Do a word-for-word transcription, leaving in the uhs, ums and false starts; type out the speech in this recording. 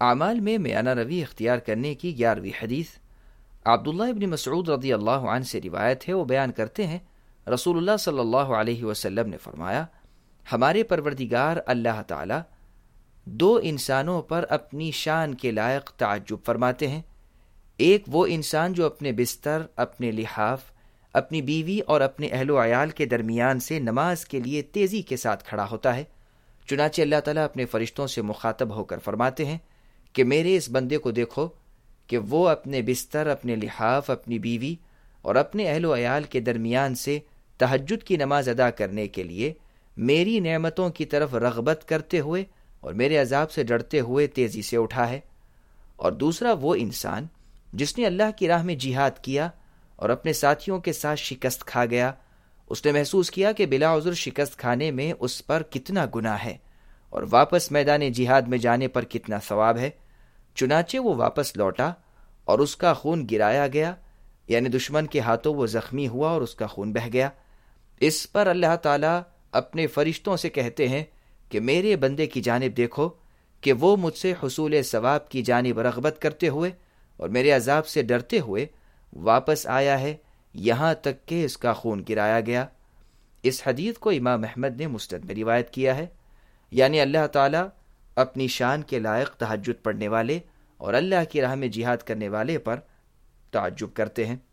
اعمال میں میانہ روی اختیار کرنے کی گیارہویں حدیث عبداللہ ابن مسعود رضی اللہ عنہ سے روایت ہے۔ وہ بیان کرتے ہیں رسول اللہ صلی اللہ علیہ وسلم نے فرمایا، ہمارے پروردگار اللہ تعالی دو انسانوں پر اپنی شان کے لائق تعجب فرماتے ہیں۔ ایک وہ انسان جو اپنے بستر، اپنے لحاف، اپنی بیوی اور اپنے اہل و عیال کے درمیان سے نماز کے لیے تیزی کے ساتھ کھڑا ہوتا ہے۔ چنانچہ اللہ تعالیٰ اپنے فرشتوں سے مخاطب ہو کر فرماتے ہیں کہ میرے اس بندے کو دیکھو کہ وہ اپنے بستر، اپنے لحاف، اپنی بیوی اور اپنے اہل و عیال کے درمیان سے تہجد کی نماز ادا کرنے کے لیے میری نعمتوں کی طرف رغبت کرتے ہوئے اور میرے عذاب سے ڈرتے ہوئے تیزی سے اٹھا ہے۔ اور دوسرا وہ انسان جس نے اللہ کی راہ میں جہاد کیا اور اپنے ساتھیوں کے ساتھ شکست کھا گیا، اس نے محسوس کیا کہ بلا عذر شکست کھانے میں اس پر کتنا گناہ ہے اور واپس میدان جہاد میں جانے پر کتنا ثواب ہے۔ چنانچہ وہ واپس لوٹا اور اس کا خون گرایا گیا، یعنی دشمن کے ہاتھوں وہ زخمی ہوا اور اس کا خون بہہ گیا۔ اس پر اللہ تعالیٰ اپنے فرشتوں سے کہتے ہیں کہ میرے بندے کی جانب دیکھو کہ وہ مجھ سے حصول ثواب کی جانب رغبت کرتے ہوئے اور میرے عذاب سے ڈرتے ہوئے واپس آیا ہے، یہاں تک کہ اس کا خون گرایا گیا۔ اس حدیث کو امام احمد نے مسند میں روایت کیا ہے، یعنی اللہ تعالیٰ اپنی شان کے لائق تہجد پڑھنے والے اور اللہ کی راہ میں جہاد کرنے والے پر تعجب کرتے ہیں۔